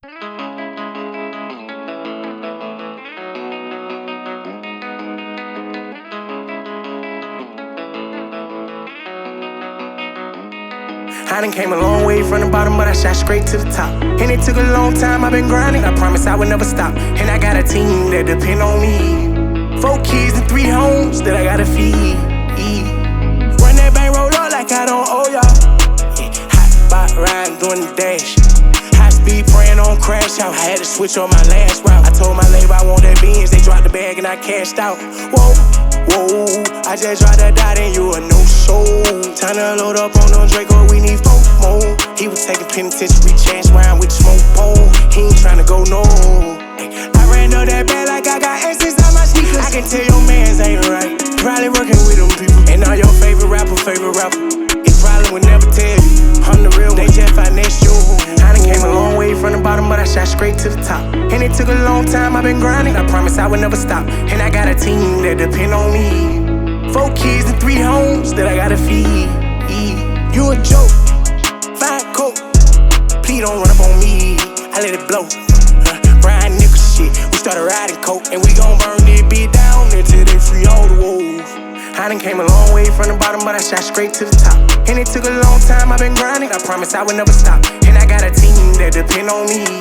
I done came a long way from the bottom, but I shot straight to the top. And it took a long time, I've been grinding. I promise I would never stop. And I got a team that depend on me. 4 kids and 3 homes that I gotta feed. Run that bank roll up like I don't owe y'all. Yeah, hot spot riding, doing the dash. High speed praying on crash out. I had to switch on my last route. I told my label I want that Benz. They dropped the bag and I cashed out. Whoa, I just dropped that dot and you a no-show. Time to load up on no Draco, we need 4 more. He was taking penitentiary chance round with the smoke pole. He ain't tryna go no. I ran up that bag like I got X's on my sneakers. I can tell your mans ain't right. Probably working with them people. And all your favorite rapper. It probably would never tell you. I'm the real one. They just financial. I done came a long way from the bottom, but I shot straight to the top. And it took a long time, I've been grinding. I promise I would never stop. And I got a team that depend on me. 4 kids and 3 homes that I gotta feed. You a joke, fine coat. Please don't run up on me, I let it blow. Brian Nichols shit, we started riding coke. And we gon' burn this beat down until they free all the wolves. I done came a long way from the bottom, but I shot straight to the top. And it took a long time, I've been grinding. I promise I would never stop. And I got a team that depend on me.